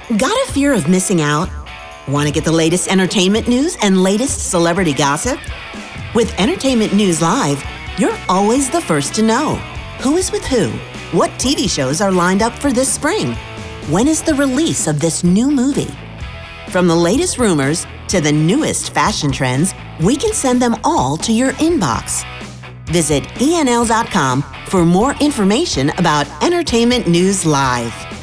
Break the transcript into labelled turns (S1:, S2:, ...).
S1: Got a fear of missing out? Want to get the latest entertainment news and latest celebrity gossip? With Entertainment News Live, you're always the first to know. Who is with who? What TV shows are lined up for this spring? When is the release of this new movie? From the latest rumors to the newest fashion trends, we can send them all to your inbox. Visit ENL.com for more information about Entertainment News Live.